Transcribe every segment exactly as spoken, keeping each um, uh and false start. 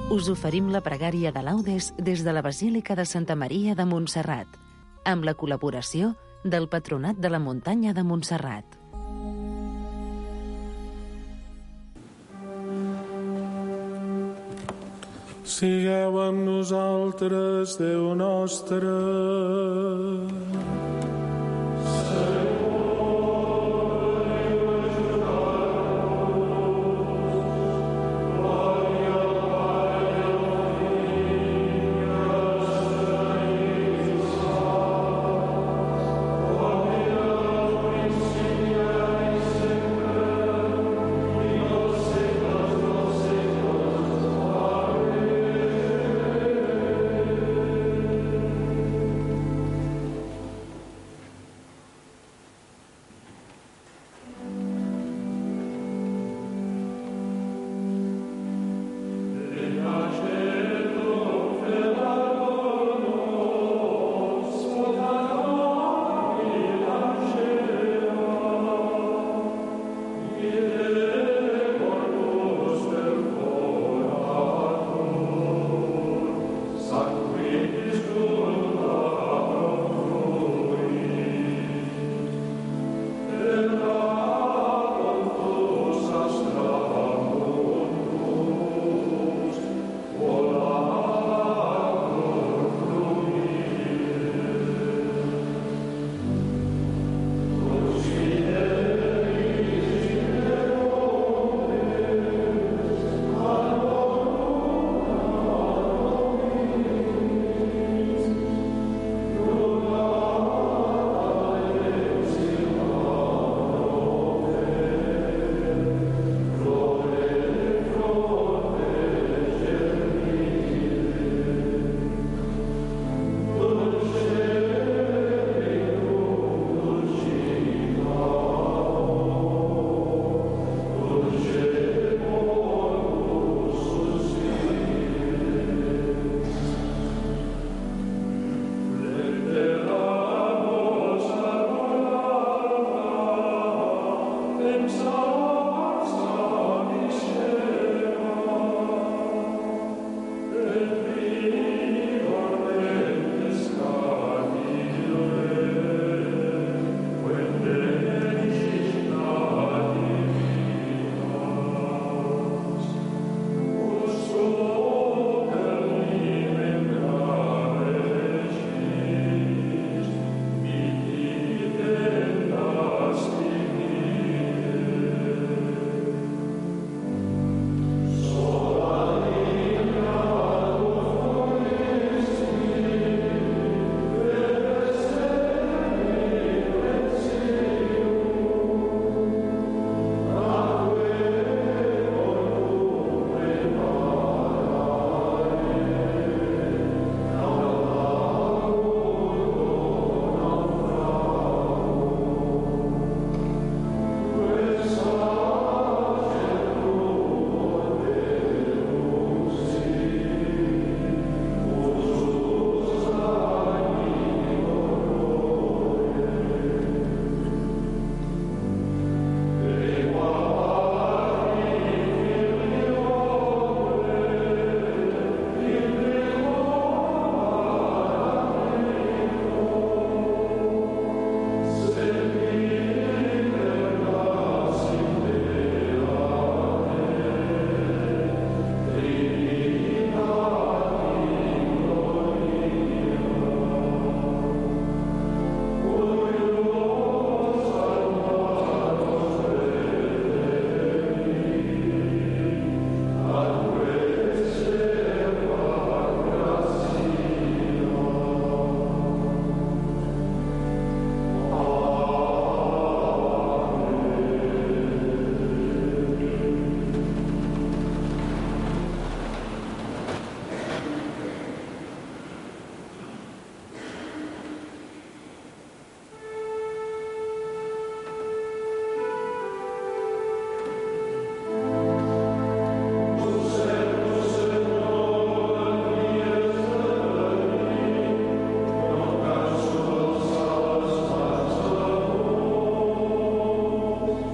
us oferim la pregària de laudes des de la Basílica de Santa Maria de Montserrat, amb la col·laboració del Patronat de la Muntanya de Montserrat. Sigueu amb nosaltres, Déu nostre.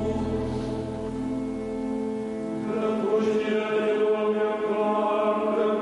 Amen.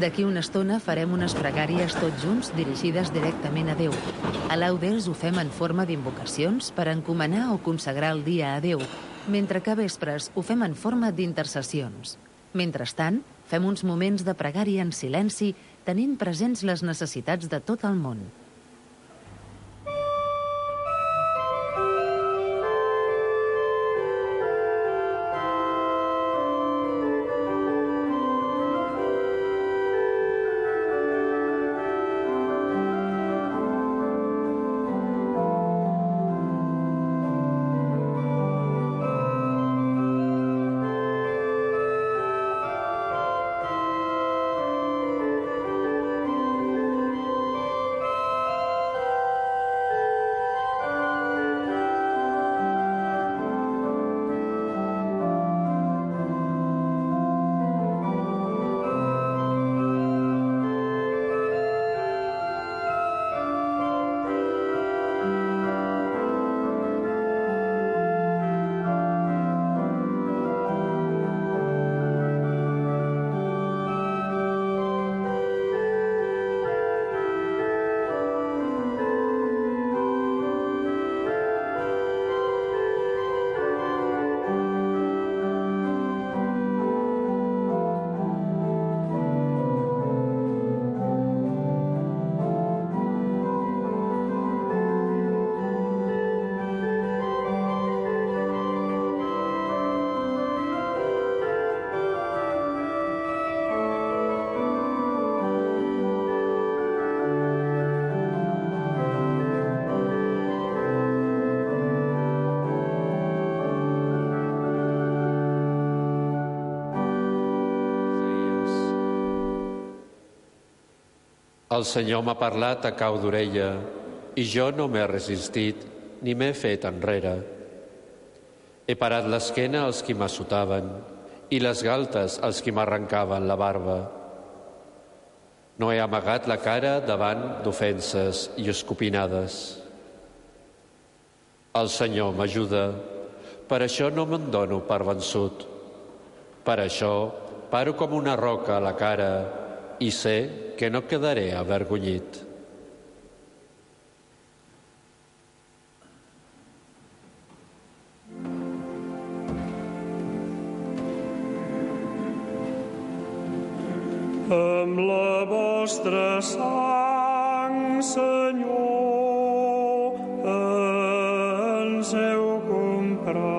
D'aquí una estona farem unes pregàries tots junts dirigides directament a Déu. A Laudes ho fem en forma d'invocacions per encomanar o consagrar el dia a Déu, mentre que a vespres ho fem en forma d'intercessions. Mentrestant, fem uns moments de pregària en silenci, tenint presents les necessitats de tot el món. El Senyor m'ha parlat a cau d'orella i jo no m'he resistit ni m'he fet enrere. He parat l'esquena als qui m'assotaven i les galtes als qui m'arrencaven la barba. No he amagat la cara davant d'ofenses i escopinades. El Senyor m'ajuda, per això no me'n dono per vençut. Per això paro com una roca a la cara i sé que no quedaré avergonyit. Amb la vostra sang, Senyor, ens heu comprat.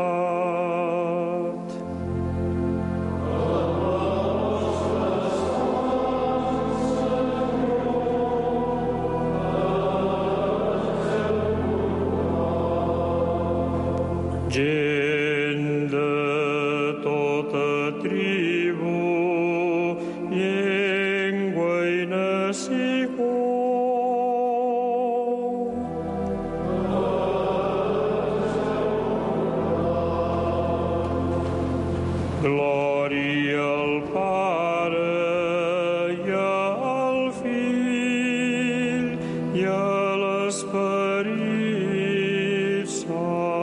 Gent de tota tribu, llengua i nació. Glòria al Pare i al Fill i a l'Esperit Sant.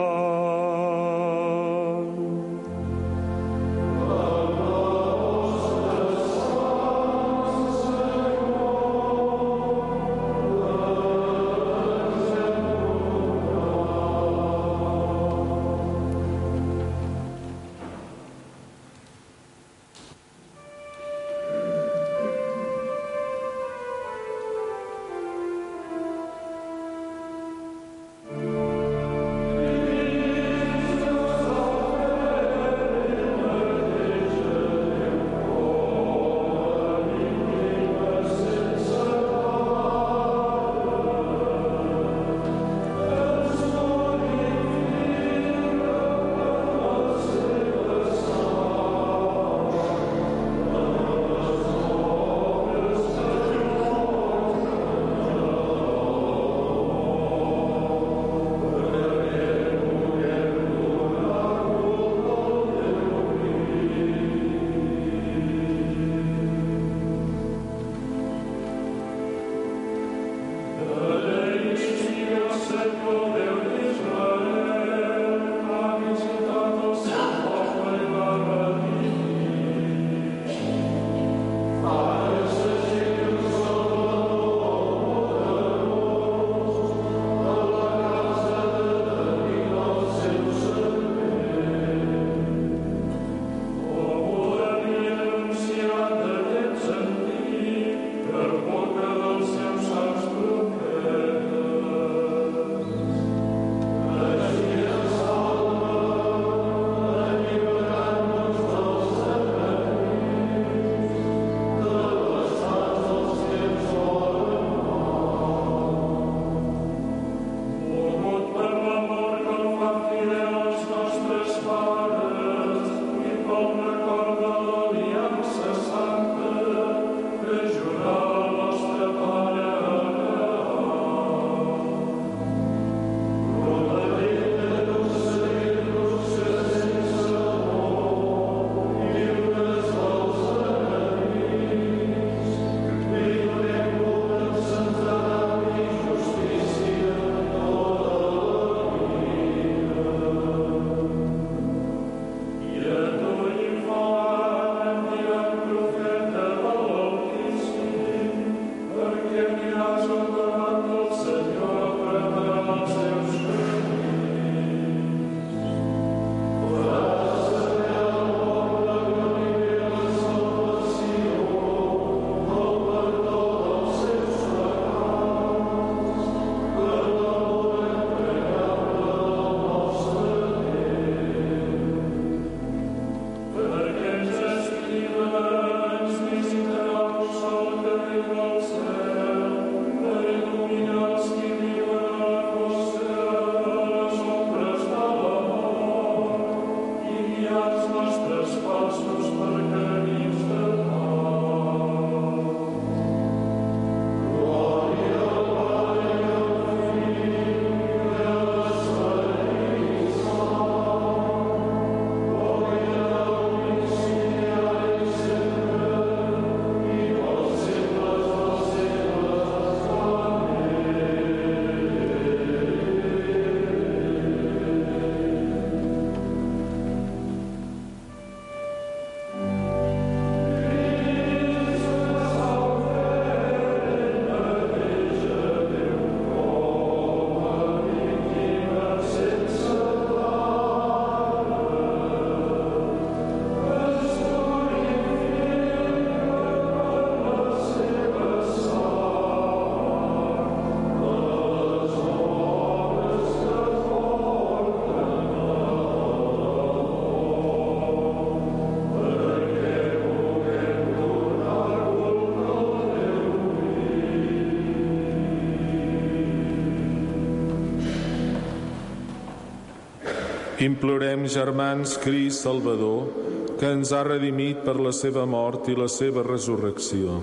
Implorem, germans, Crist Salvador, que ens ha redimit per la seva mort i la seva resurrecció.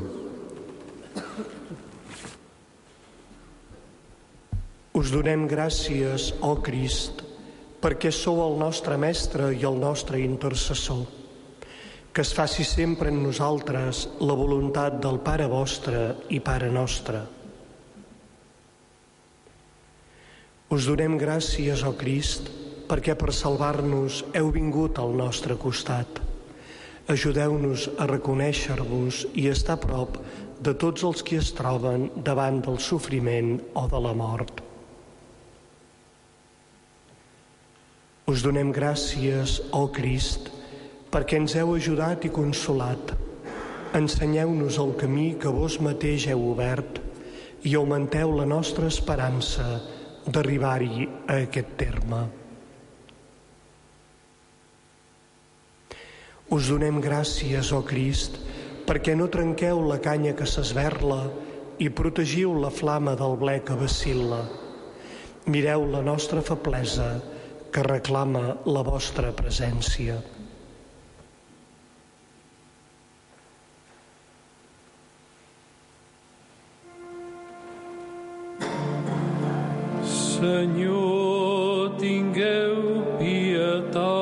Us donem gràcies, ó Crist, perquè sou el nostre mestre i el nostre intercessor. Que es faci sempre en nosaltres la voluntat del Pare vostre i Pare nostre. Us donem gràcies, ó Crist, perquè per salvar-nos heu vingut al nostre costat. Ajudeu-nos a reconèixer-vos i estar a prop de tots els que es troben davant del sofriment o de la mort. Us donem gràcies, ó Crist, perquè ens heu ajudat i consolat. Ensenyeu-nos el camí que vos mateix heu obert i augmenteu la nostra esperança d'arribar-hi a aquest terme. Us donem gràcies, ó Crist, perquè no trenqueu la canya que s'esberla i protegiu la flama del ble que vacil·la. Mireu la nostra feblesa, que reclama la vostra presència. Senyor, tingueu pietat.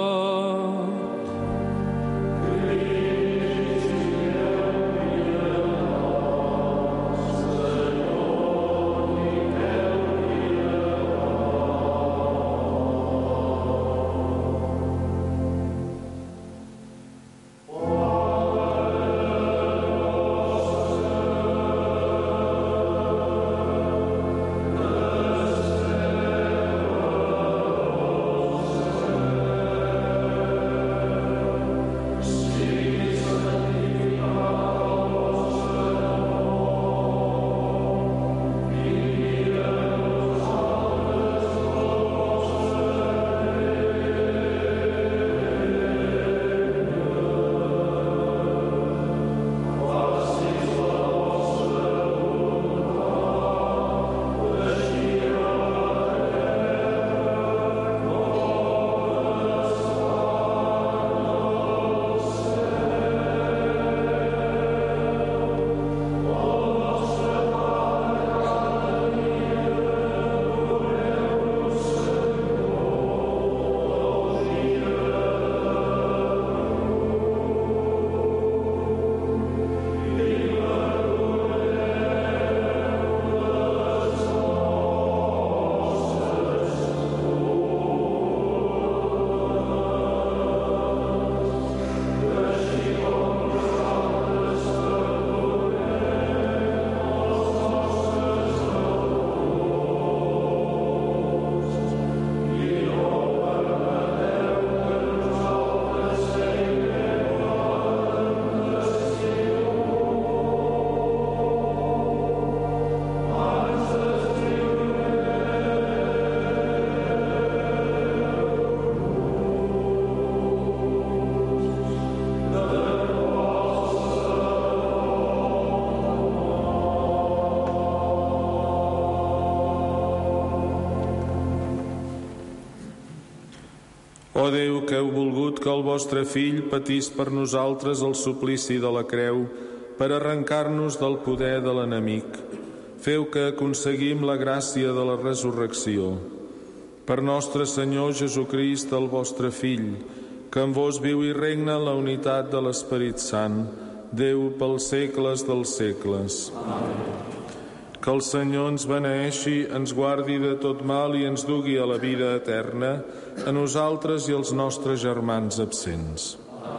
Ó Déu, que heu volgut que el vostre Fill patís per nosaltres el suplici de la creu per arrencar-nos del poder de l'enemic, feu que aconseguim la gràcia de la resurrecció. Per nostre Senyor Jesucrist, el vostre Fill, que en vos viu i regna en la unitat de l'Esperit Sant, Déu pels segles dels segles. Amén. Que el Senyor ens beneeixi, ens guardi de tot mal i ens dugui a la vida eterna, a nosaltres i als nostres germans absents.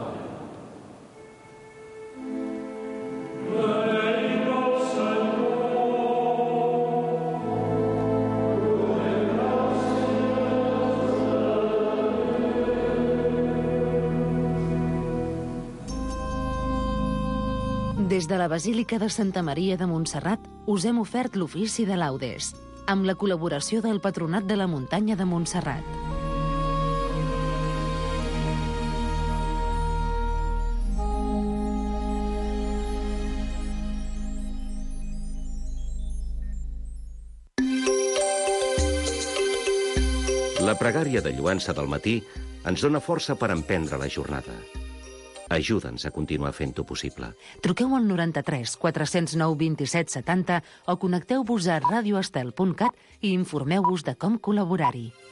Des de la Basílica de Santa Maria de Montserrat us hem ofert l'ofici de laudes, amb la col·laboració del Patronat de la Muntanya de Montserrat. La pregària de lluança del matí ens dona força per emprendre la jornada. Ajuda'ns a continuar fent-ho possible. Truqueu al noranta-tres quatre zero nou vint-i-set setanta o connecteu-vos a radioestel punt cat i informeu-vos de com col·laborar-hi.